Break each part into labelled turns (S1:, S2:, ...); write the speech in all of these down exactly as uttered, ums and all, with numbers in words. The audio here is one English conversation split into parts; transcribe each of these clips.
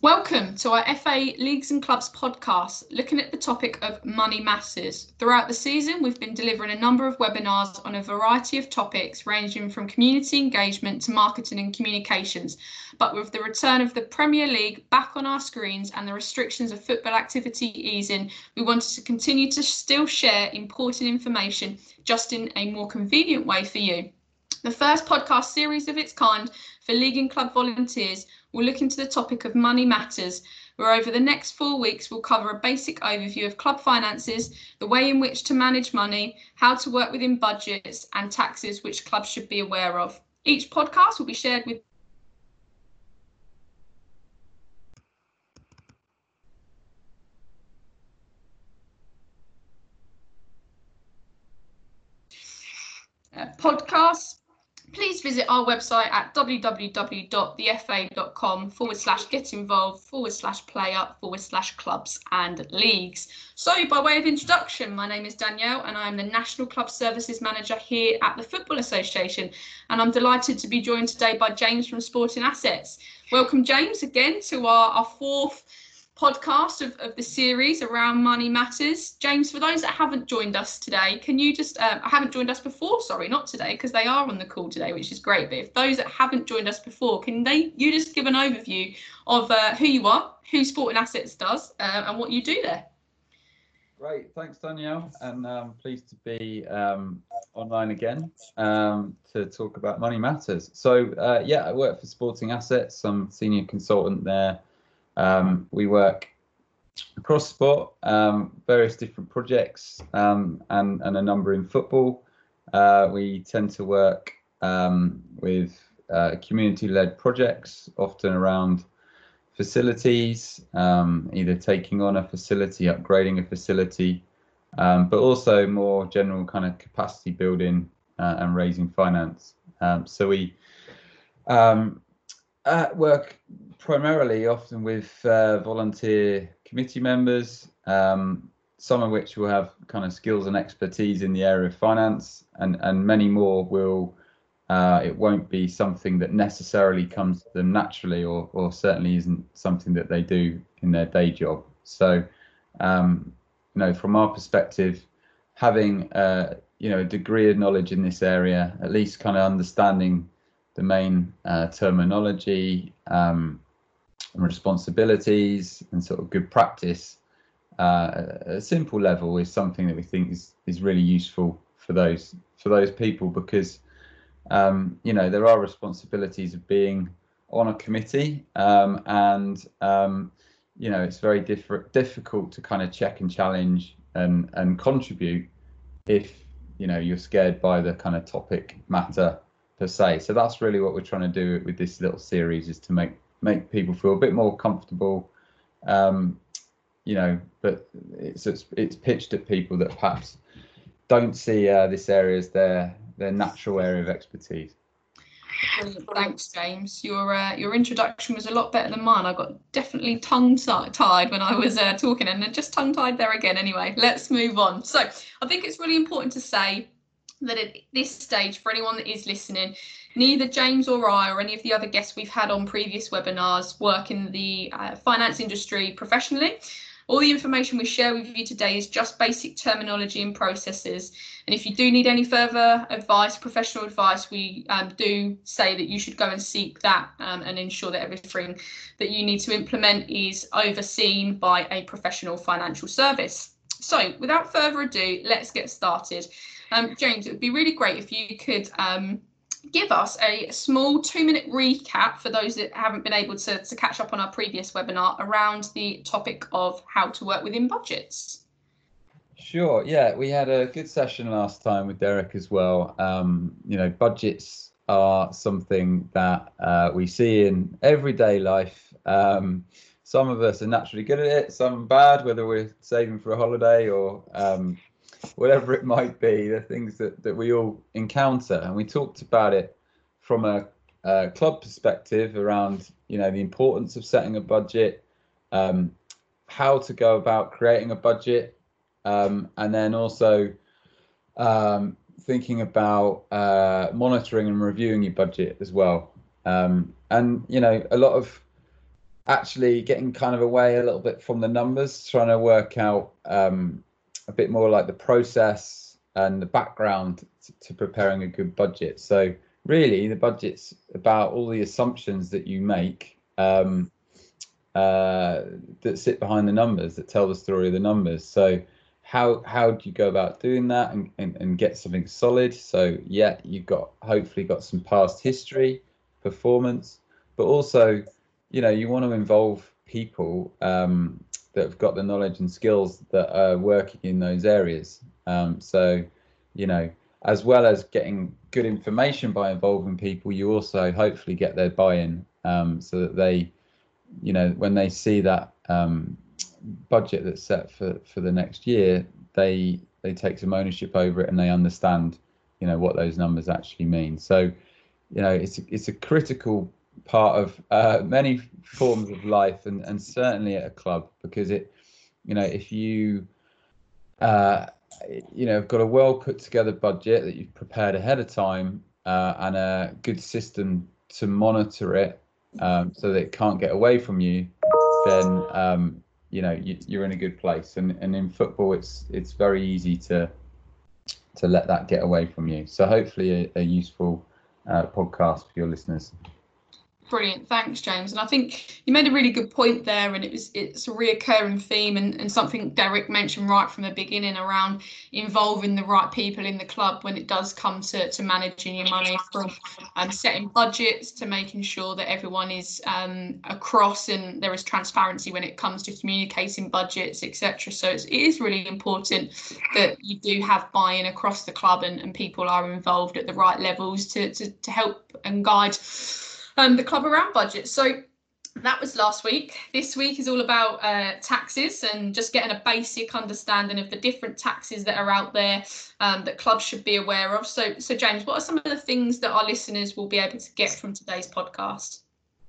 S1: Welcome to our F A Leagues and Clubs podcast, looking at the topic of money matters. Throughout the season, we've been delivering a number of webinars on a variety of topics ranging from community engagement to marketing and communications. But with the return of the Premier League back on our screens and the restrictions of football activity easing, we wanted to continue to still share important information just in a more convenient way for you. The first podcast series of its kind for League and Club volunteers will look into the topic of money matters, where over the next four weeks we'll cover a basic overview of club finances, the way in which to manage money, how to work within budgets and taxes which clubs should be aware of. Each podcast will be shared with uh, podcasts. Please visit our website at www.thefa.com forward slash get involved forward slash player forward slash clubs and leagues. So by way of introduction, my name is Danielle and I am the National Club Services Manager here at the Football Association, and I'm delighted to be joined today by James from Sporting Assets. Welcome, James, again to our, our fourth podcast of, of the series around money matters. James, for those that haven't joined us today, can you just, um, I haven't joined us before, sorry, not today, because they are on the call today, which is great. But if those that haven't joined us before, can they, you just give an overview of uh, who you are, who Sporting Assets does, uh, and what you do there?
S2: Great, thanks Danielle, and I'm um, pleased to be um, online again um, to talk about money matters. So uh, yeah, I work for Sporting Assets. I'm senior consultant there. Um, we work across sport, um, various different projects, um, and, and a number in football. Uh, we tend to work um, with uh, community-led projects, often around facilities, um, either taking on a facility, upgrading a facility, um, but also more general kind of capacity building uh, and raising finance. Um, so we um, uh, work primarily often with uh, volunteer committee members, um, some of which will have kind of skills and expertise in the area of finance, and, and many more will, uh, it won't be something that necessarily comes to them naturally, or, or certainly isn't something that they do in their day job. So, um, you know, from our perspective, having, uh, you know, a degree of knowledge in this area, at least kind of understanding the main uh, terminology, um, and responsibilities and sort of good practice uh, at a simple level is something that we think is, is really useful for those for those people, because um, you know, there are responsibilities of being on a committee, um, and um, you know, it's very diff- difficult to kind of check and challenge and and contribute if you know you're scared by the kind of topic matter per se. So that's really what we're trying to do with this little series, is to make make people feel a bit more comfortable, um, you know, but it's, it's it's pitched at people that perhaps don't see uh, this area as their their natural area of expertise.
S1: Brilliant. Thanks, James. Your uh, your introduction was a lot better than mine. I got definitely tongue-tied when I was uh, talking, and then just tongue-tied there again. Anyway, let's move on. So I think it's really important to say that at this stage, for anyone that is listening, neither James or I or any of the other guests we've had on previous webinars work in the uh, finance industry professionally. All the information we share with you today is just basic terminology and processes. And if you do need any further advice, professional advice, we um, do say that you should go and seek that um, and ensure that everything that you need to implement is overseen by a professional financial service. So without further ado, let's get started. Um, James, it would be really great if you could um, give us a small two-minute recap for those that haven't been able to, to catch up on our previous webinar around the topic of how to work within budgets.
S2: Sure, yeah, we had a good session last time with Derek as well. Um, you know, budgets are something that uh, we see in everyday life. Um, some of us are naturally good at it, some bad, whether we're saving for a holiday or um, whatever it might be, the things that, that we all encounter. And we talked about it from a, a club perspective around, you know, the importance of setting a budget, um, how to go about creating a budget, um, and then also um, thinking about uh, monitoring and reviewing your budget as well. Um, and, you know, a lot of actually getting kind of away a little bit from the numbers, trying to work out um, a bit more like the process and the background to, to preparing a good budget. So really, the budget's about all the assumptions that you make um, uh, that sit behind the numbers, that tell the story of the numbers. So how how do you go about doing that and, and, and get something solid? So yeah, you've got hopefully got some past history, performance, but also, you know, you want to involve people um, that have got the knowledge and skills that are working in those areas. Um, so, you know, as well as getting good information by involving people, you also hopefully get their buy-in um, so that they, you know, when they see that um, budget that's set for, for the next year, they they take some ownership over it and they understand, you know, what those numbers actually mean. So, you know, it's it's a critical part of uh, many forms of life, and, and certainly at a club, because it, you know, if you, uh, you know, have got a well put together budget that you've prepared ahead of time uh, and a good system to monitor it um, so that it can't get away from you, then um, you know you, you're in a good place. And and in football, it's it's very easy to to let that get away from you. So hopefully a, a useful uh, podcast for your listeners.
S1: Brilliant, thanks, James. And I think you made a really good point there, and it was it's a reoccurring theme and, and something Derek mentioned right from the beginning around involving the right people in the club when it does come to, to managing your money, from um, setting budgets to making sure that everyone is um, across and there is transparency when it comes to communicating budgets, et cetera. So it's, it is really important that you do have buy-in across the club and, and people are involved at the right levels to, to, to help and guide Um, the club around budget. So that was last week. This week is all about uh, taxes and just getting a basic understanding of the different taxes that are out there um, that clubs should be aware of. So, so James, what are some of the things that our listeners will be able to get from today's podcast?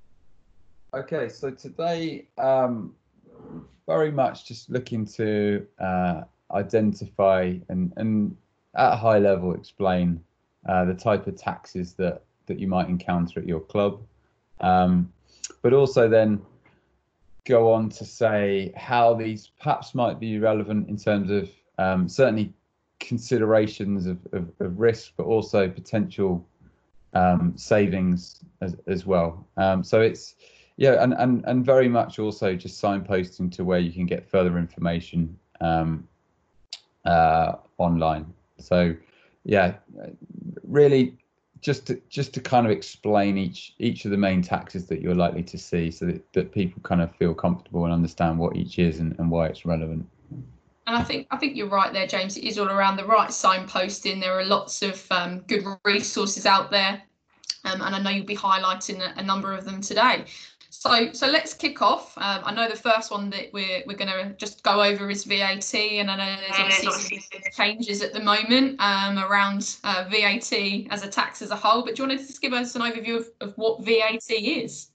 S2: Okay, so today, um, very much just looking to uh, identify and, and at a high level explain uh, the type of taxes that that you might encounter at your club, um, but also then go on to say how these perhaps might be relevant in terms of um, certainly considerations of, of, of risk, but also potential um, savings as, as well. Um, so it's, yeah, and, and, and very much also just signposting to where you can get further information um, uh, online. So yeah, really, just to just to kind of explain each each of the main taxes that you're likely to see, so that, that people kind of feel comfortable and understand what each is and, and why it's relevant.
S1: And I think I think you're right there, James. It is all around the right signposting. There are lots of um, good resources out there, um, and I know you'll be highlighting a, a number of them today. So, so let's kick off. Um, I know the first one that we're we're going to just go over is V A T, and I know there's obviously some changes at the moment um, around uh, V A T as a tax as a whole. But do you want to just give us an overview of, of what V A T is?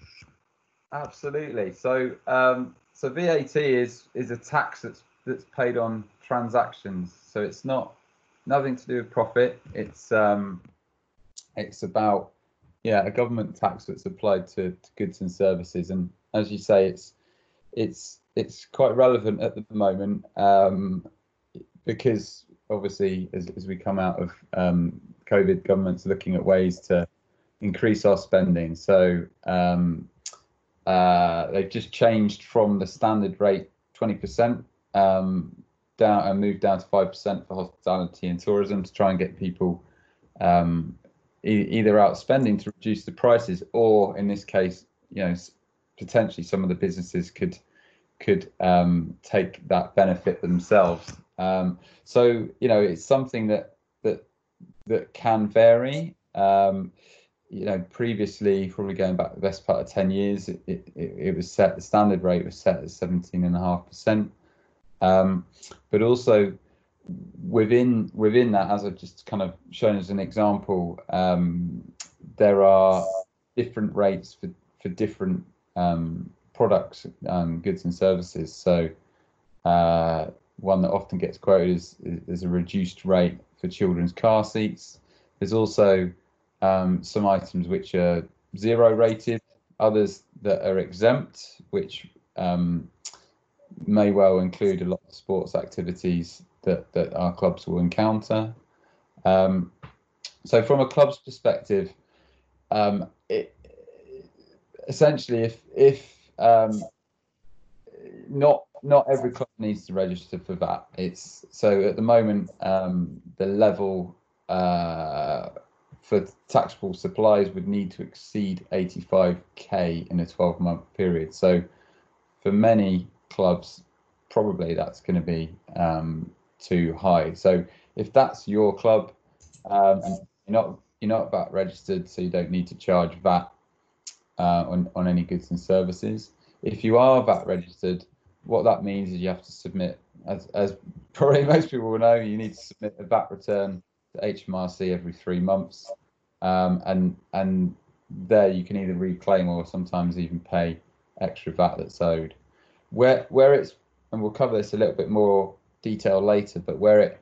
S2: Absolutely. So, um, so V A T is is a tax that's that's paid on transactions. So it's not nothing to do with profit. It's um, it's about yeah, a government tax that's applied to, to goods and services, and as you say, it's it's it's quite relevant at the moment um, because obviously, as, as we come out of um, COVID, government's looking at ways to increase our spending. So um, uh, they've just changed from the standard rate twenty percent um, down and moved down to five percent for hospitality and tourism to try and get people um, either out spending to reduce the prices, or in this case, you know, potentially some of the businesses could could um, take that benefit themselves. Um, so you know, it's something that that that can vary. Um, you know, previously, probably going back the best part of ten years, it, it, it was set. The standard rate was set at seventeen and a half percent. Um, but also, within within that, as I've just kind of shown as an example, um, there are different rates for for different um, products, um, goods and services. So uh, one that often gets quoted is, is a reduced rate for children's car seats. There's also um, some items which are zero rated, others that are exempt, which um, may well include a lot of sports activities that, that our clubs will encounter. Um, so from a club's perspective, um, it, essentially, if if um, not not every club needs to register for V A T. It's so at the moment um, the level uh, for taxable supplies would need to exceed eighty-five K in a twelve month period. So for many clubs, probably that's going to be um, too high. So if that's your club, um, and you're not you're not V A T registered, so you don't need to charge V A T uh, on on any goods and services. If you are V A T registered, what that means is you have to submit, as as probably most people will know, you need to submit a V A T return to H M R C every three months, um, and and there you can either reclaim or sometimes even pay extra V A T that's owed. Where where it's, and we'll cover this a little bit more detail later, but where it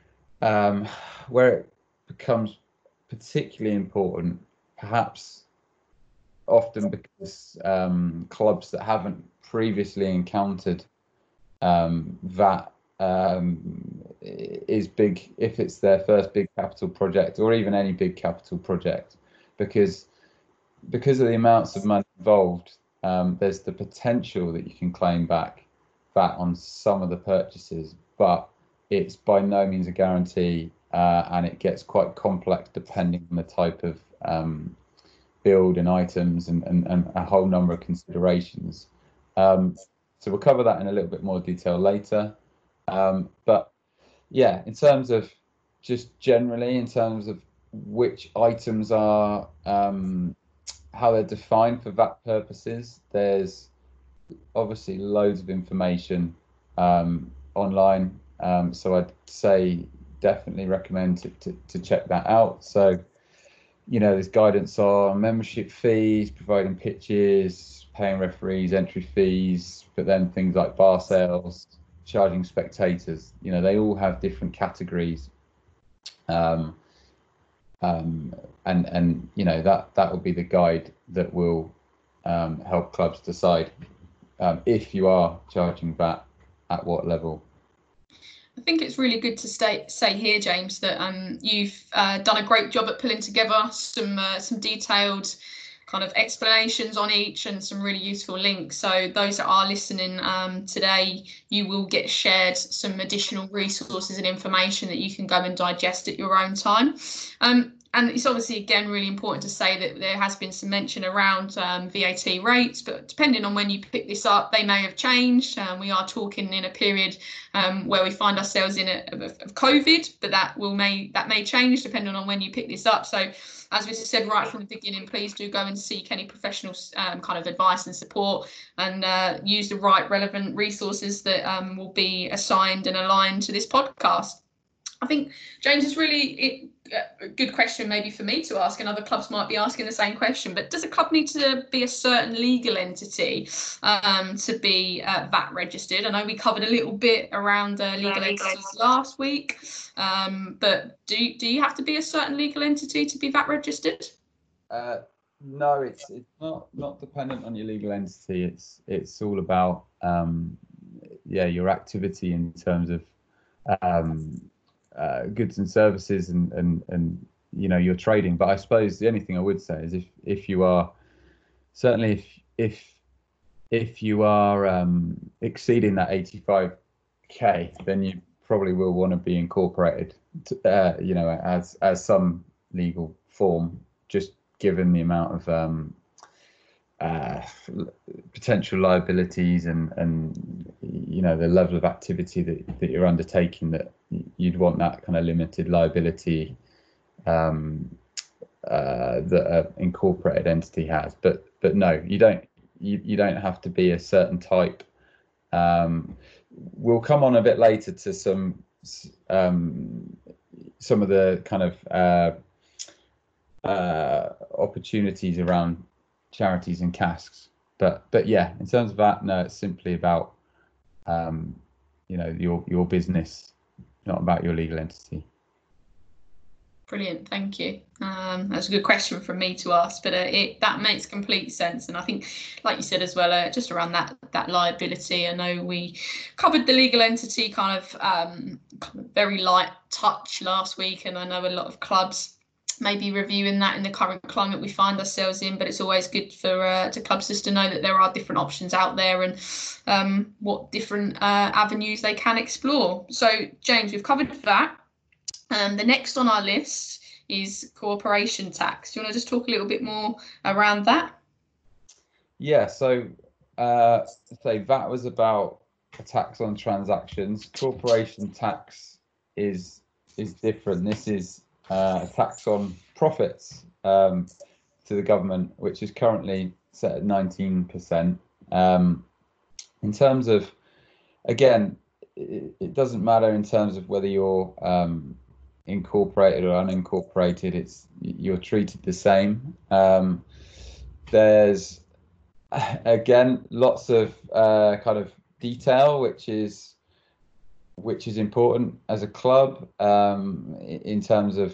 S2: um, where it becomes particularly important, perhaps often because um, clubs that haven't previously encountered um, V A T um, is big if it's their first big capital project, or even any big capital project, because because of the amounts of money involved, um, there's the potential that you can claim back V A T on some of the purchases, but it's by no means a guarantee, uh, and it gets quite complex depending on the type of um, build and items and, and, and a whole number of considerations. Um, so we'll cover that in a little bit more detail later. Um, but yeah, in terms of just generally, in terms of which items are, um, how they're defined for V A T purposes, there's obviously loads of information um, online. Um, so I'd say definitely recommend to, to, to check that out. So, you know, there's guidance on membership fees, providing pitches, paying referees, entry fees, but then things like bar sales, charging spectators, you know, they all have different categories. Um, um, and, and, you know, that, that will be the guide that will um, help clubs decide um, if you are charging V A T, at what level.
S1: I think it's really good to stay, say here, James, that um, you've uh, done a great job at pulling together some uh, some detailed kind of explanations on each and some really useful links. So those that are listening um, today, you will get shared some additional resources and information that you can go and digest at your own time. Um, And it's obviously, again, really important to say that there has been some mention around um, V A T rates, but depending on when you pick this up, they may have changed. Um, we are talking in a period um, where we find ourselves in a, of, of COVID, but that will may that may change depending on when you pick this up. So, as we said right from the beginning, please do go and seek any professional um, kind of advice and support, and uh, use the right relevant resources that um, will be assigned and aligned to this podcast. I think, James, is really it, a good question maybe for me to ask, and other clubs might be asking the same question, but does a club need to be a certain legal entity um, to be uh, V A T registered? I know we covered a little bit around uh, legal entities last week, um, but do, do you have to be a certain legal entity to be V A T registered?
S2: Uh, no, it's it's not not dependent on your legal entity. It's it's all about um, yeah, your activity in terms of um, Uh, goods and services and, and and you know, your trading. But I suppose the only thing I would say is if if you are certainly if if if you are um, exceeding that eighty-five K, then you probably will want to be incorporated to, uh, you know, as as some legal form, just given the amount of um, uh, potential liabilities and and you know, the level of activity that, that you're undertaking, that you'd want that kind of limited liability um, uh, that an incorporated entity has. But but no, you don't you, you don't have to be a certain type. Um, we'll come on a bit later to some um, some of the kind of uh, uh, opportunities around charities and casks. But but yeah, in terms of that, no, it's simply about um, you know, your your business, not about your legal entity.
S1: Brilliant, thank you. Um, that's a good question from me to ask, but uh, it that makes complete sense. And I think, like you said as well, uh, just around that that liability. I know we covered the legal entity kind of, um, kind of very light touch last week, and I know a lot of clubs may be reviewing that in the current climate we find ourselves in. But it's always good for uh, to clubs just to know that there are different options out there and um, what different uh, avenues they can explore. So, James, we've covered that. Um, the next on our list is corporation tax. Do you want to just talk a little bit more around that?
S2: Yeah, so uh, say V A T was about a tax on transactions. Corporation tax is is different. This is uh, a tax on profits um, to the government, which is currently set at nineteen percent. Um, in terms of, again, it, it doesn't matter in terms of whether you're um, incorporated or unincorporated. It's you're treated the same. Um, there's again lots of uh, kind of detail, which is which is important as a club um, in terms of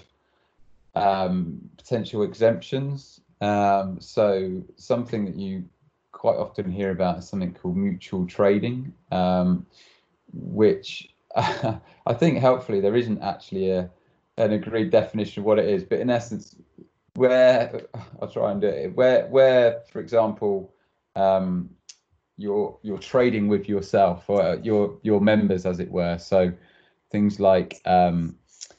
S2: um, potential exemptions. Um, so something that you quite often hear about is something called mutual trading, um, which I think helpfully there isn't actually a an agreed definition of what it is, but in essence, where I'll try and do it, where where for example, um, you're you're trading with yourself or your your members, as it were. So things like um,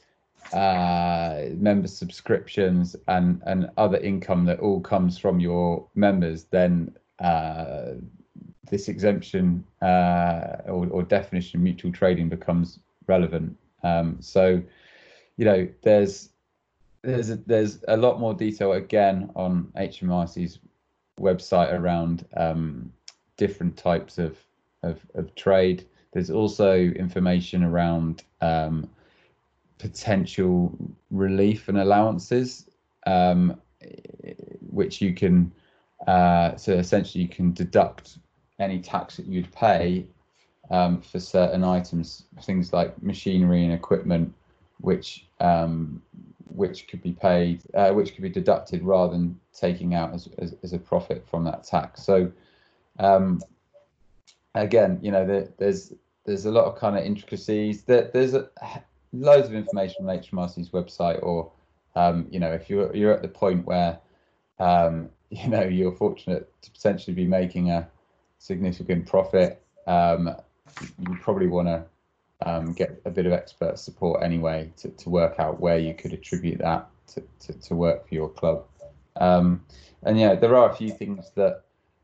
S2: uh, member subscriptions and and other income that all comes from your members, then uh, this exemption uh, or, or definition of mutual trading becomes relevant. Um, so, you know, there's there's a, there's a lot more detail again on H M R C's website around um, different types of, of of trade. There's also information around um, potential relief and allowances, um, which you can uh, so essentially you can deduct any tax that you'd pay um, for certain items, things like machinery and equipment, which um, which could be paid, uh, which could be deducted rather than taking out as as, as a profit from that tax. So um, again, you know, there, there's there's a lot of kind of intricacies. There, there's a, loads of information on H M R C's website, or um, you know, if you're you're at the point where um, you know you're fortunate to potentially be making a significant profit, um, you probably want to um, get a bit of expert support anyway to, to work out where you could attribute that to, to, to work for your club. Um, and yeah, there are a few things that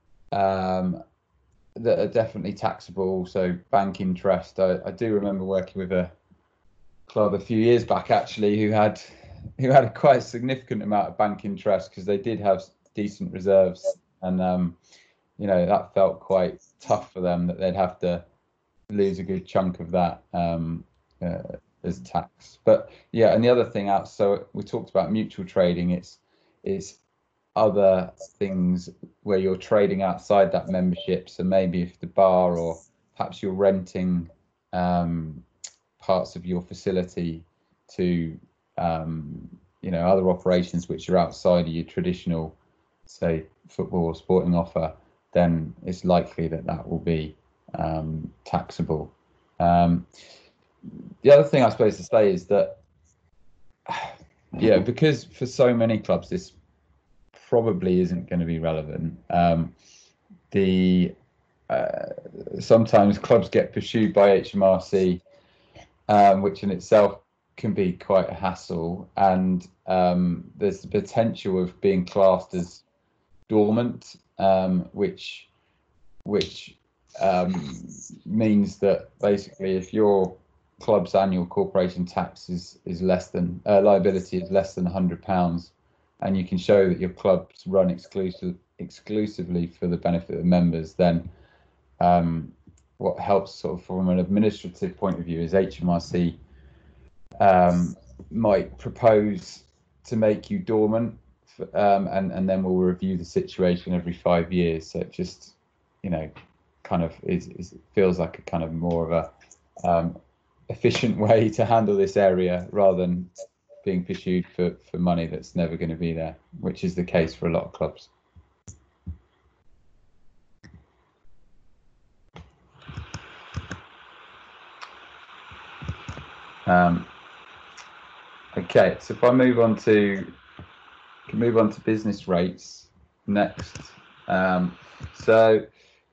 S2: um, that are definitely taxable. So bank interest. I, I do remember working with a club a few years back actually who had who had a quite significant amount of bank interest because they did have decent reserves, and um, you know, that felt quite tough for them that they'd have to lose a good chunk of that um, uh, as tax. But yeah, and the other thing out, so we talked about mutual trading. It's it's other things where you're trading outside that membership. So maybe if the bar, or perhaps you're renting um, parts of your facility to um, you know, other operations which are outside of your traditional, say, football or sporting offer, then it's likely that that will be um, taxable. Um, the other thing I suppose to say is that, yeah, because for so many clubs this probably isn't going to be relevant. Um, the uh, sometimes clubs get pursued by H M R C, um, which in itself can be quite a hassle, and um, there's the potential of being classed as dormant, um, which which um, means that basically if your club's annual corporation tax is is less than uh, liability is less than one hundred pounds, and you can show that your club's run exclusive exclusively for the benefit of members, then um, what helps sort of from an administrative point of view is H M R C um, might propose to make you dormant, um, and and then we'll review the situation every five years. So it just, you know, kind of is, is it feels like a kind of more of a um, efficient way to handle this area rather than being pursued for, for money that's never going to be there, which is the case for a lot of clubs. Um, okay, so if I move on to can move on to business rates next. Um, so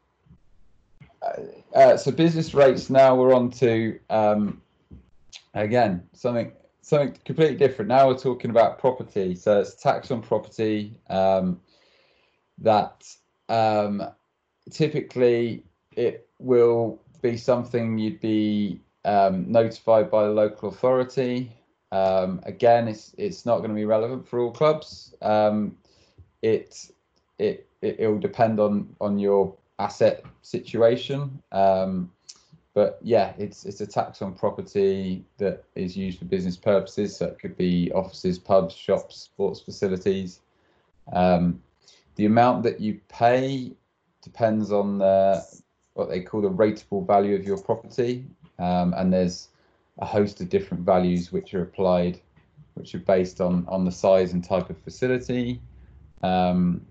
S2: uh, so business rates now we're on to um, again something something completely different. Now we're talking about property. So it's tax on property um, that um, typically it will be something you'd be um, notified by the local authority. Um, again, it's it's not going to be relevant for all clubs. Um, it it it will depend on on your asset situation. Um, but yeah, it's it's a tax on property that is used for business purposes. So it could be offices, pubs, shops, sports facilities. Um, the amount that you pay depends on the, what they call the rateable value of your property, um, and there's a host of different values which are applied, which are based on on the size and type of facility. Um,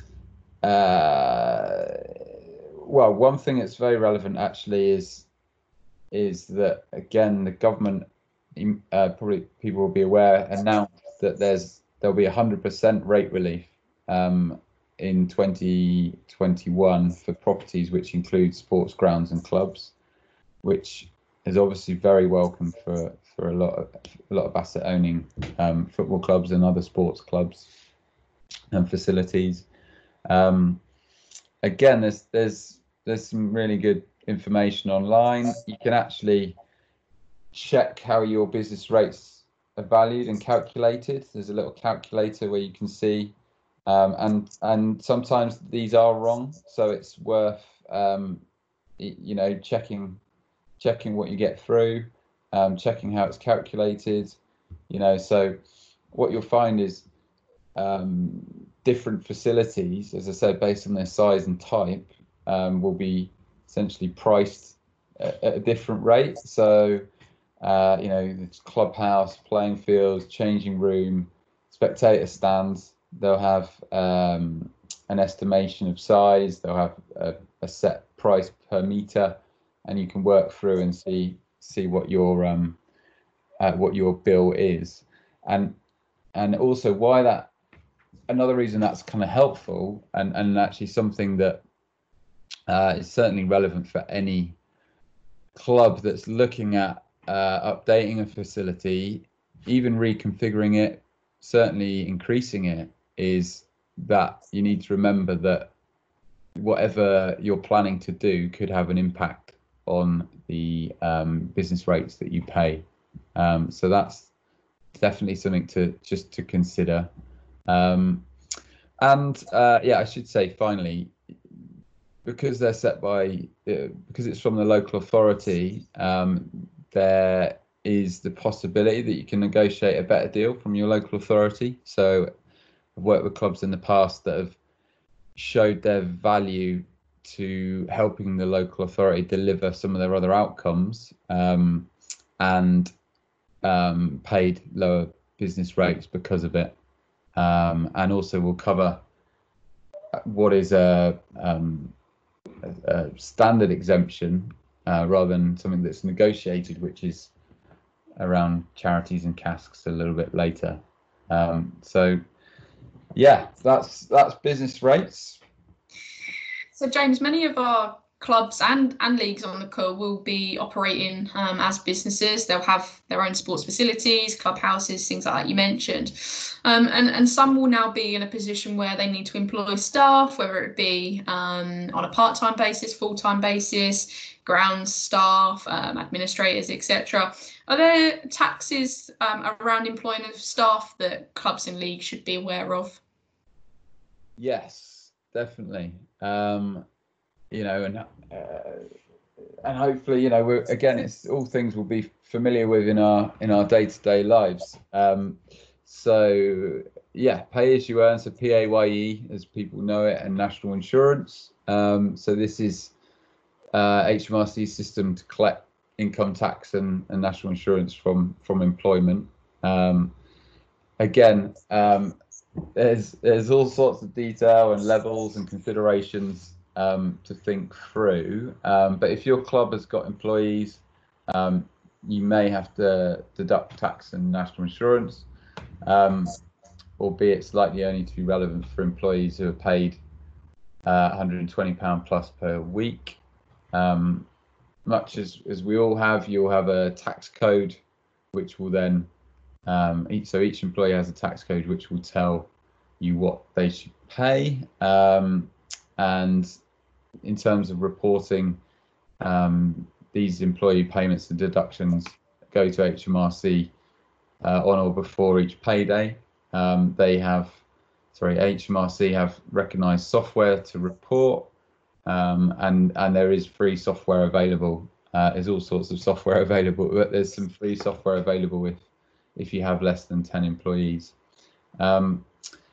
S2: uh, well, one thing that's very relevant actually is is that again the government, uh, probably people will be aware, announced that there's there'll be one hundred percent rate relief um, in twenty twenty-one for properties which include sports grounds and clubs, which is obviously very welcome for for a lot of a lot of asset owning um, football clubs and other sports clubs and facilities. Um, again, there's there's there's some really good information online. You can actually check how your business rates are valued and calculated. There's a little calculator where you can see, um, and and sometimes these are wrong, so it's worth um, you know checking checking what you get through, um, checking how it's calculated. You know, so what you'll find is um, different facilities, as I said, based on their size and type, um, will be essentially priced at, at a different rate. So, uh, you know, it's clubhouse, playing fields, changing room, spectator stands, they'll have um, an estimation of size, they'll have a, a set price per meter, and you can work through and see see what your um, uh, what your bill is, and and also why that. Another reason that's kind of helpful, and, and actually something that uh, is certainly relevant for any club that's looking at uh, updating a facility, even reconfiguring it, certainly increasing it, is that you need to remember that whatever you're planning to do could have an impact on the um, business rates that you pay. Um, so that's definitely something to just to consider. Um, and uh, yeah, I should say finally, because they're set by, uh, because it's from the local authority, um, there is the possibility that you can negotiate a better deal from your local authority. So I've worked with clubs in the past that have showed their value to helping the local authority deliver some of their other outcomes, um, and um, paid lower business rates because of it. Um, and also will cover what is a, um, a, a standard exemption uh, rather than something that's negotiated, which is around charities and casks a little bit later. Um, so yeah, that's that's business rates.
S1: So James, many of our clubs and and leagues on the call will be operating um, as businesses. They'll have their own sports facilities, clubhouses, things like that you mentioned, um, and and some will now be in a position where they need to employ staff, whether it be um, on a part-time basis, full-time basis, grounds staff, um, administrators, et cetera. Are there taxes um, around employing of staff that clubs and leagues should be aware of?
S2: Yes, definitely. Um, you know, and uh, and hopefully, you know, we're again, it's all things we'll be familiar with in our in our day-to-day lives. Um, so yeah, pay as you earn, so P A Y E as people know it, and national insurance. Um, so this is uh, H M R C's system to collect income tax and, and national insurance from from employment. Um, again, um, there's there's all sorts of detail and levels and considerations um, to think through. Um, but if your club has got employees, um, you may have to deduct tax and national insurance, um, albeit slightly only to be relevant for employees who are paid uh, one hundred and twenty pounds plus per week. Um, much as, as we all have, you'll have a tax code, which will then, um, each, so each employee has a tax code which will tell you what they should pay. Um, and in terms of reporting, um, these employee payments and deductions go to H M R C uh, on or before each payday. Um, they have, sorry, H M R C have recognised software to report. Um, and and there is free software available. Uh, there's all sorts of software available, but there's some free software available if if you have less than ten employees. Um,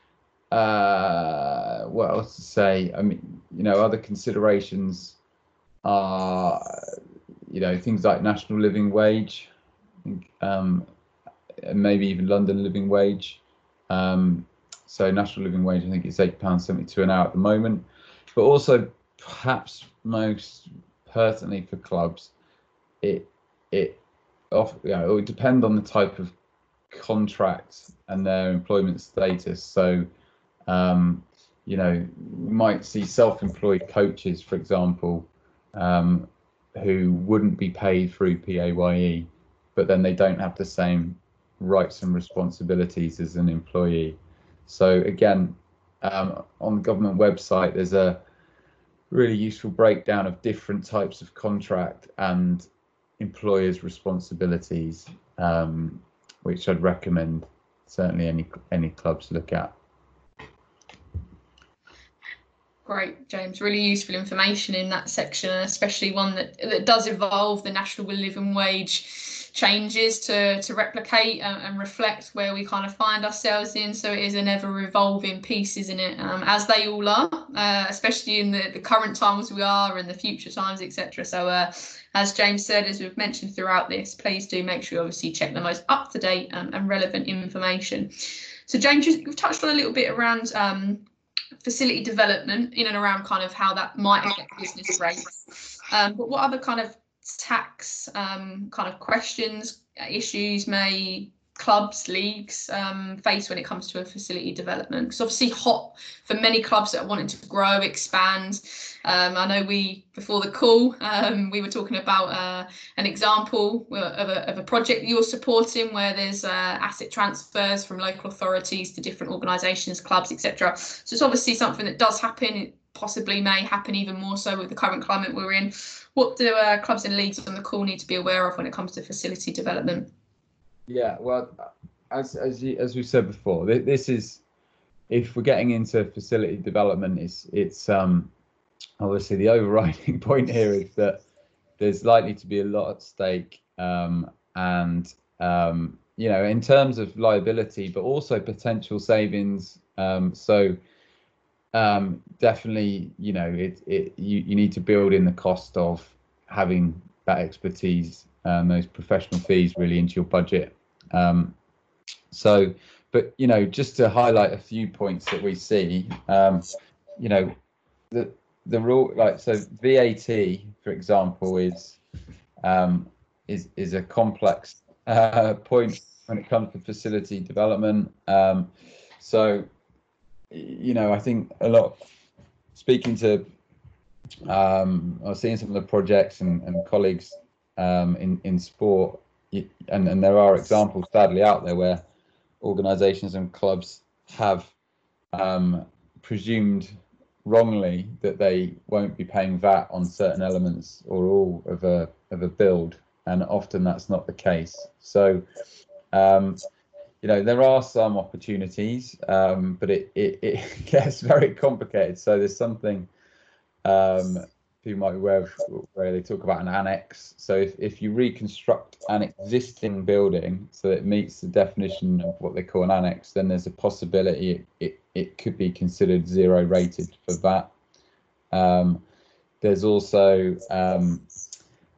S2: uh, what else to say? I mean, you know, other considerations are, you know, things like national living wage, I think, um, and maybe even London living wage. Um, so national living wage, I think it's eight pounds seventy-two an hour at the moment, but also, perhaps most pertinently for clubs, it it off, you know, it would depend on the type of contract and their employment status. So, um, you know, you might see self-employed coaches, for example, um, who wouldn't be paid through P A Y E, but then they don't have the same rights and responsibilities as an employee. So again, um, on the government website, there's a really useful breakdown of different types of contract and employers' responsibilities, um, which I'd recommend certainly any any clubs look at.
S1: Great, James. Really useful information in that section, especially one that, that does evolve. The national living wage changes to, to replicate and, and reflect where we kind of find ourselves in. So it is an ever evolving piece, isn't it? Um, as they all are, uh, especially in the, the current times we are and the future times, et cetera. So uh, as James said, as we've mentioned throughout this, please do make sure you obviously check the most up-to-date and, and relevant information. So James, you've touched on a little bit around um, facility development in and around kind of how that might affect business rates. Um, but what other kind of tax um, kind of questions, issues may clubs, leagues um, face when it comes to a facility development? Because obviously hot for many clubs that are wanting to grow, expand. Um, I know we, before the call, um, we were talking about uh, an example of a, of a project that you're supporting where there's uh, asset transfers from local authorities to different organisations, clubs, et cetera. So it's obviously something that does happen. It possibly may happen even more so with the current climate we're in. What do uh, clubs and leagues on the call need to be aware of when it comes to facility development?
S2: Yeah, well, as as you, as we said before, this is, if we're getting into facility development, it's it's um obviously the overriding point here is that there's likely to be a lot at stake, um, and um, you know, in terms of liability, but also potential savings. Um, so um, definitely, you know, it it you you need to build in the cost of having that expertise and those professional fees really into your budget. Um, so, but you know, just to highlight a few points that we see, um, you know, the the rule, like, so V A T, for example, is um, is is a complex uh, point when it comes to facility development. Um, so, you know, I think a lot, speaking to, um, I was seeing some of the projects and, and colleagues um, in in sport, and and there are examples sadly out there where organisations and clubs have um, presumed wrongly that they won't be paying V A T on certain elements or all of a of a build, and often that's not the case. So, um, you know, there are some opportunities, um, but it, it it gets very complicated. So there's something um, people might be aware of where they talk about an annex. So if, if you reconstruct an existing building so it meets the definition of what they call an annex, then there's a possibility it, it, it could be considered zero rated for that. Um, there's also um,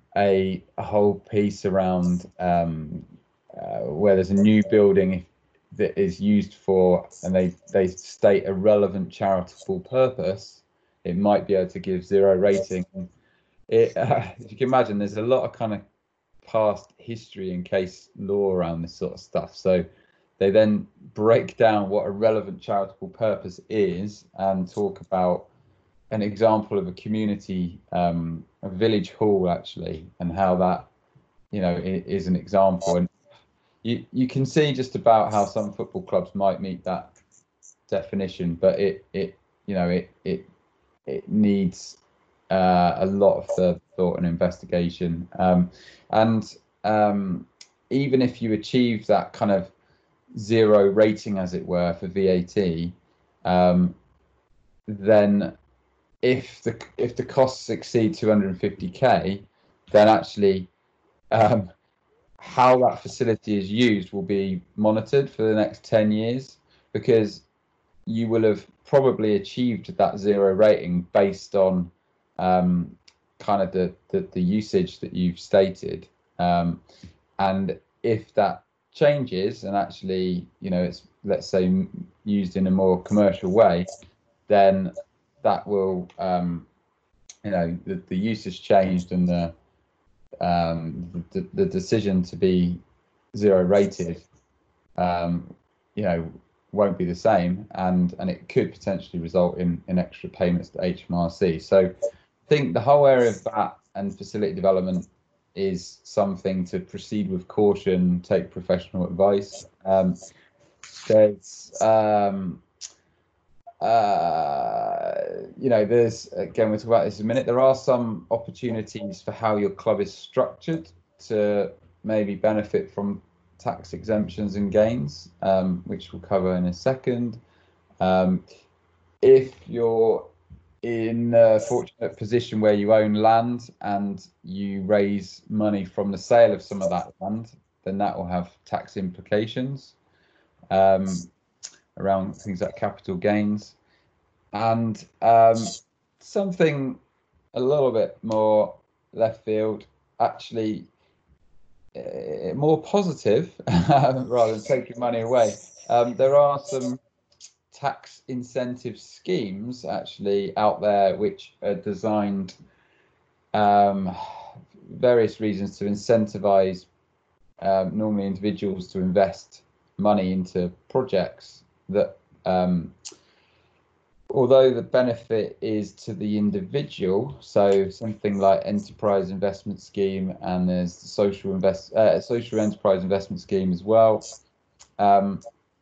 S2: a, a whole piece around um, uh, where there's a new building. that is used for, and they they state a relevant charitable purpose, it might be able to give zero rating. It, uh, if you can imagine, there's a lot of kind of past history and case law around this sort of stuff. So they then break down what a relevant charitable purpose is and talk about an example of a community, um, a village hall actually, and how that, you know, is an example. And you you can see just about how some football clubs might meet that definition, but it it you know it it it needs uh, a lot of further thought and investigation. Um, and um, even if you achieve that kind of zero rating, as it were, for V A T, um, then if the if the costs exceed two hundred fifty K, then actually um, how that facility is used will be monitored for the next ten years, because you will have probably achieved that zero rating based on um, kind of the, the, the usage that you've stated. Um, and if that changes and actually, you know, it's, let's say, used in a more commercial way, then that will, um, you know, the, the usage changed and the, um, the, the decision to be zero rated, um, you know, won't be the same, and and it could potentially result in in extra payments to H M R C. So I think the whole area of that and facility development is something to proceed with caution, take professional advice. Um, there's um, uh, you know, there's, again, we'll talk about this in a minute, there are some opportunities for how your club is structured to maybe benefit from tax exemptions and gains, um, which we'll cover in a second. Um, if you're in a fortunate position where you own land and you raise money from the sale of some of that land, then that will have tax implications um, around things like capital gains. And um, something a little bit more left field, actually, uh, more positive rather than taking money away. Um, there are some tax incentive schemes actually out there which are designed um, various reasons to incentivize um, normally individuals to invest money into projects that, um, although the benefit is to the individual, so something like enterprise investment scheme, and there's the social invest uh, social enterprise investment scheme as well. Um,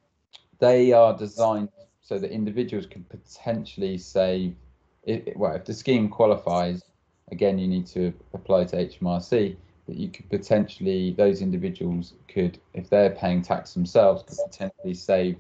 S2: they are designed so that individuals can potentially save. It, well, if the scheme qualifies, again, you need to apply to H M R C. That you could potentially, those individuals could, if they're paying tax themselves, could potentially save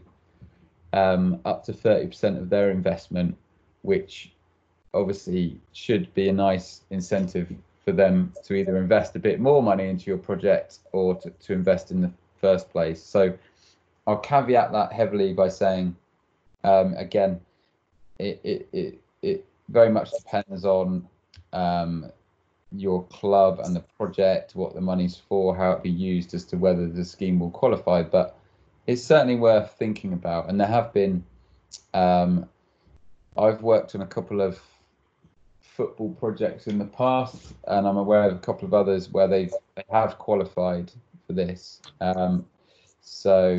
S2: Um, up to thirty percent of their investment, which obviously should be a nice incentive for them to either invest a bit more money into your project or to, to invest in the first place. So I'll caveat that heavily by saying, um, again, it, it, it, it very much depends on um, your club and the project, what the money's for, how it be used, as to whether the scheme will qualify. But it's certainly worth thinking about. And there have been, um, I've worked on a couple of football projects in the past, and I'm aware of a couple of others where they've, they have qualified for this. Um, so,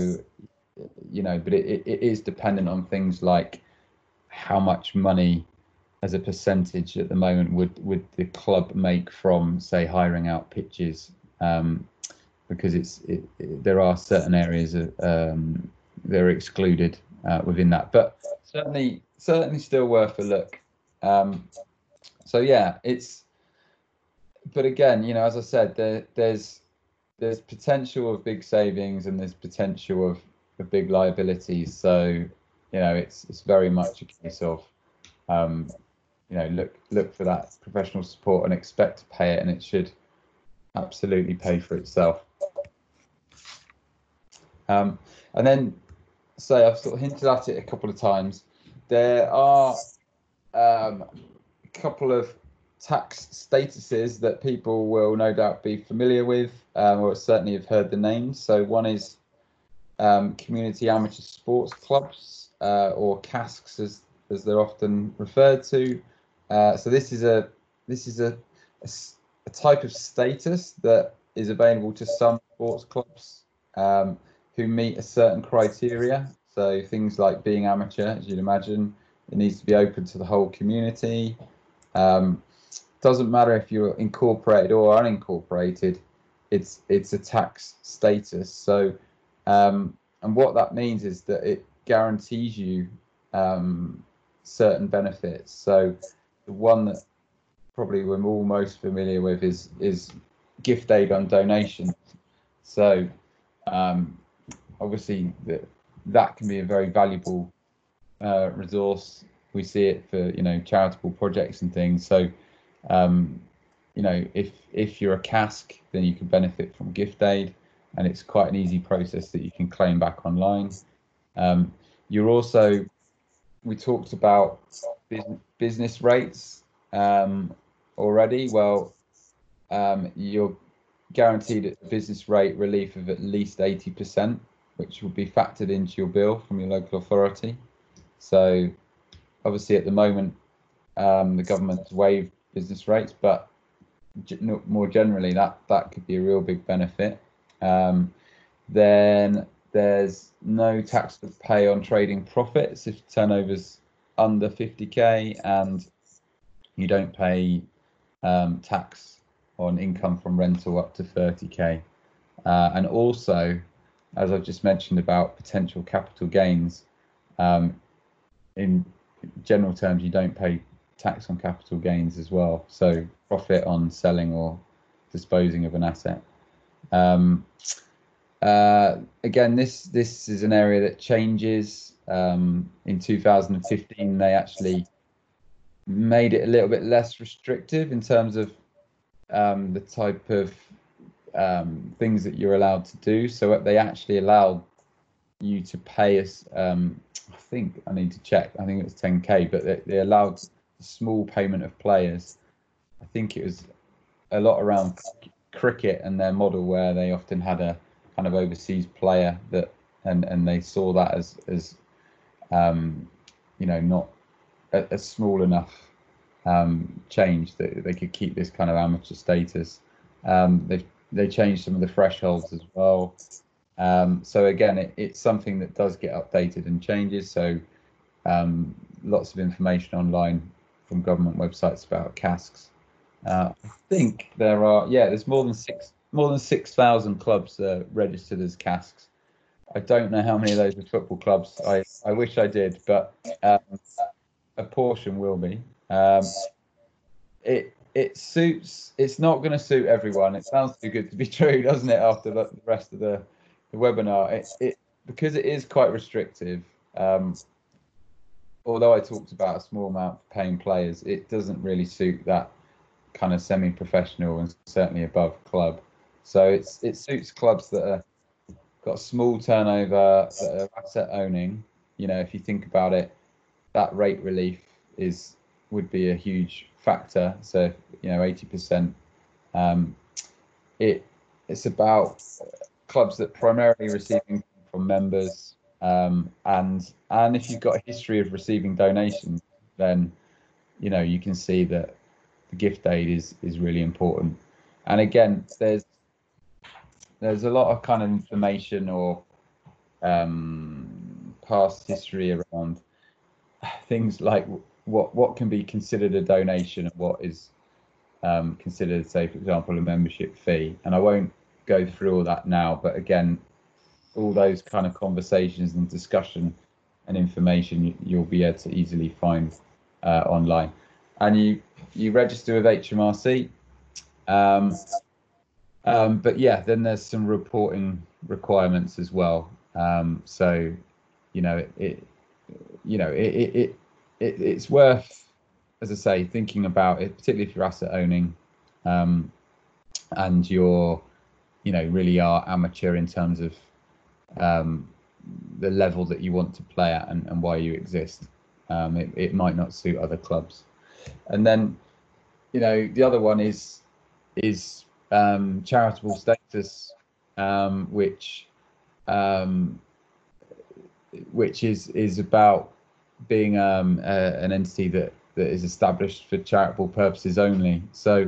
S2: you know, but it, it is dependent on things like how much money as a percentage at the moment would, would the club make from, say, hiring out pitches, um, because it's it, it, there are certain areas of, um, that are excluded uh, within that, but certainly certainly still worth a look. Um, so yeah, it's, but again, you know, as I said, there, there's there's potential of big savings and there's potential of, of big liabilities. So, you know, it's it's very much a case of um, you know, look look for that professional support and expect to pay it, and it should absolutely pay for itself. Um, and then, say, I've sort of hinted at it a couple of times. There are um, a couple of tax statuses that people will no doubt be familiar with, um, or certainly have heard the names. So one is um, community amateur sports clubs, uh, or CASCs as as they're often referred to. Uh, so this is a this is a, a, a type of status that is available to some sports clubs um, who meet a certain criteria. So things like being amateur, as you'd imagine, it needs to be open to the whole community. Um, doesn't matter if you're incorporated or unincorporated, it's it's a tax status. So um, and what that means is that it guarantees you um, certain benefits. So the one that probably we're all most familiar with is is gift aid on donation. So um, obviously that that can be a very valuable uh, resource. We see it for you know charitable projects and things. So um, you know if if you're a CASC, then you can benefit from gift aid, and it's quite an easy process that you can claim back online. Um, you're also, we talked about business rates um, already. Well, um, you're guaranteed a business rate relief of at least eighty percent, which will be factored into your bill from your local authority. So obviously at the moment, um, the government's waived business rates, but more generally, that, that could be a real big benefit. Um, then there's no tax to pay on trading profits if turnover's under fifty K, and you don't pay um, tax on income from rental up to thirty K. Uh, and also, as I've just mentioned about potential capital gains, um, in general terms, you don't pay tax on capital gains as well. So profit on selling or disposing of an asset. Um, uh, again, this this is an area that changes. Um, in two thousand fifteen, they actually made it a little bit less restrictive in terms of um, the type of um, things that you're allowed to do. So they actually allowed you to pay us. Um, I think I need to check. I think it was ten K, but they, they allowed a small payment of players. I think it was a lot around cricket and their model, where they often had a kind of overseas player that, and and they saw that as as um, you know not a, a small enough um, change that they could keep this kind of amateur status. Um, they they changed some of the thresholds as well. Um, so again, it, it's something that does get updated and changes. So um, lots of information online from government websites about CASCs. Uh, I think there are, yeah, there's more than six more than six thousand clubs uh, registered as CASCs. I don't know how many of those are football clubs. I, I wish I did, but um, a portion will be. Um, it it suits. It's not going to suit everyone. It sounds too good to be true, doesn't it? After the, the rest of the, the webinar, it it because it is quite restrictive. Um, although I talked about a small amount for paying players, it doesn't really suit that kind of semi-professional and certainly above club. So it's it suits clubs that are got small turnover, that are asset owning. You know, if you think about it, that rate relief is would be a huge factor. So you know, eighty percent. Um, it it's about clubs that primarily receive income from members, um, and and if you've got a history of receiving donations, then you know you can see that the gift aid is is really important. And again, there's there's a lot of kind of information or um, past history around things like what what can be considered a donation and what is um, considered, say, for example, a membership fee. And I won't go through all that now, but again, all those kind of conversations and discussion and information you'll be able to easily find uh, online. And you you register with H M R C. Um, um, but yeah, then there's some reporting requirements as well. Um, so, you know, it, it you know, it, it, it, it, it's worth, as I say, thinking about it, particularly if you're asset owning, um, and you're, you know, really are amateur in terms of um, the level that you want to play at and, and why you exist. Um, it, it might not suit other clubs. And then, you know, the other one is is um, charitable status, um, which um, which is is about being um, a, an entity that that is established for charitable purposes only. So,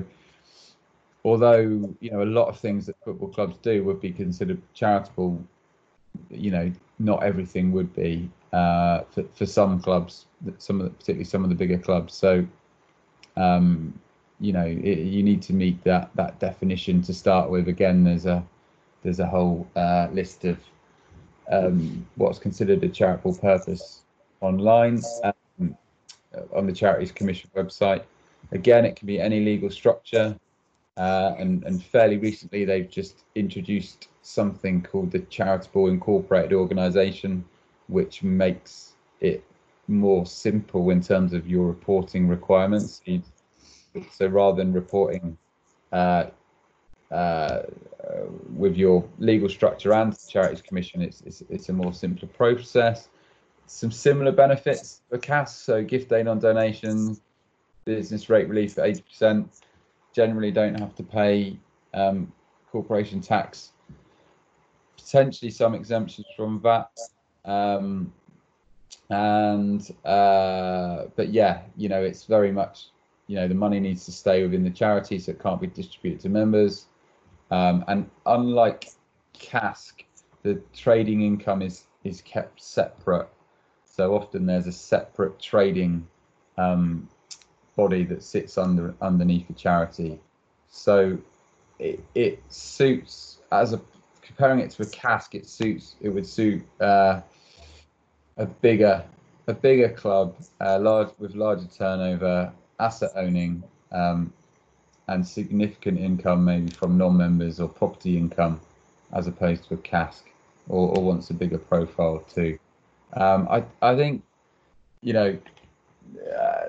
S2: although you know a lot of things that football clubs do would be considered charitable, you know, not everything would be uh, for for some clubs, some of the, particularly some of the bigger clubs. So, um, you know, it, you need to meet that that definition to start with. Again, there's a there's a whole uh, list of um, what's considered a charitable purpose online um, on the Charities Commission website. Again, it can be any legal structure, uh, and, and fairly recently they've just introduced something called the Charitable Incorporated Organisation, which makes it more simple in terms of your reporting requirements. So rather than reporting uh, uh, with your legal structure and the Charities Commission, it's, it's it's a more simpler process. Some similar benefits for C A S, so gift aid on donations, business rate relief at eighty percent, generally don't have to pay um, corporation tax, potentially some exemptions from V A T, um, and uh, but yeah, you know, it's very much, you know, the money needs to stay within the charity, so it can't be distributed to members. Um, and unlike C A S C, the trading income is is kept separate. So often there's a separate trading um, body that sits under underneath the charity. So it it suits, as a comparing it to a C A S C, it suits it would suit uh, a bigger a bigger club, uh, large with larger turnover, asset owning. Um, and significant income maybe from non-members or property income, as opposed to a C A S C, or, or wants a bigger profile too. Um, I I think, you know, uh,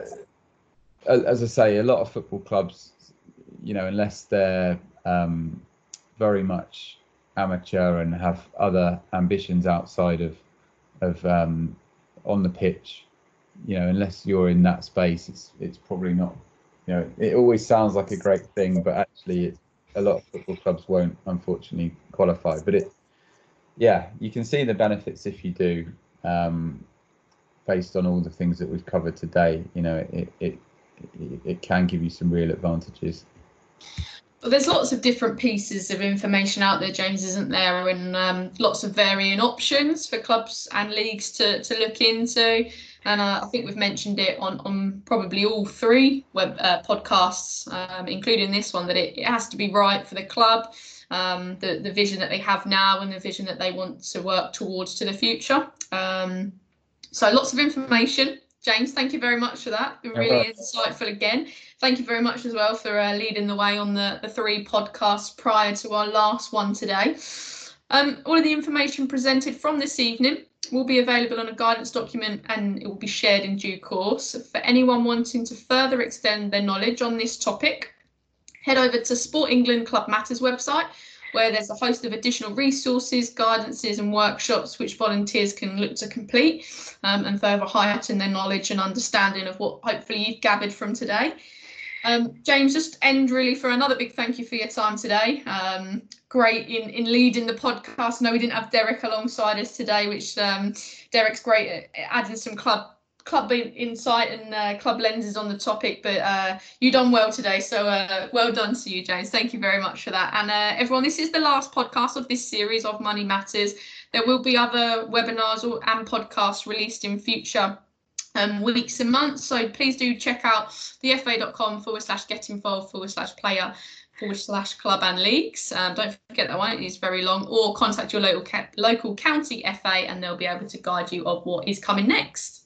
S2: as I say, a lot of football clubs, you know, unless they're um, very much amateur and have other ambitions outside of of um, on the pitch, you know, unless you're in that space, it's it's probably not. You know, it always sounds like a great thing, but actually, it, a lot of football clubs won't, unfortunately, qualify. But it, yeah, you can see the benefits if you do, um, based on all the things that we've covered today. You know, it it it, it can give you some real advantages.
S1: Well, there's lots of different pieces of information out there, James, isn't there? And um, lots of varying options for clubs and leagues to, to look into. And uh, I think we've mentioned it on, on probably all three web uh, podcasts, um, including this one, that it, it has to be right for the club, um, the, the vision that they have now and the vision that they want to work towards to the future. Um, so lots of information. James, thank you very much for that. Been really insightful again. Thank you very much as well for uh, leading the way on the, the three podcasts prior to our last one today. Um, all of the information presented from this evening will be available on a guidance document, and it will be shared in due course. For anyone wanting to further extend their knowledge on this topic, head over to Sport England Club Matters website, where there's a host of additional resources, guidances and workshops which volunteers can look to complete um, and further heighten their knowledge and understanding of what hopefully you've gathered from today. Um, James, just end really for another big thank you for your time today. Um, great in, in leading the podcast. I know we didn't have Derek alongside us today, which um, Derek's great at adding some club club insight and uh, club lenses on the topic, but uh, you done well today, so uh, well done to you, James. Thank you very much for that. And uh, everyone, this is the last podcast of this series of Money Matters. There will be other webinars or, and podcasts released in future um, weeks and months, so please do check out thefa.com forward slash get involved forward slash player forward slash club and leagues. Um, don't forget that one, it is very long, or contact your local, local county F A and they'll be able to guide you of what is coming next.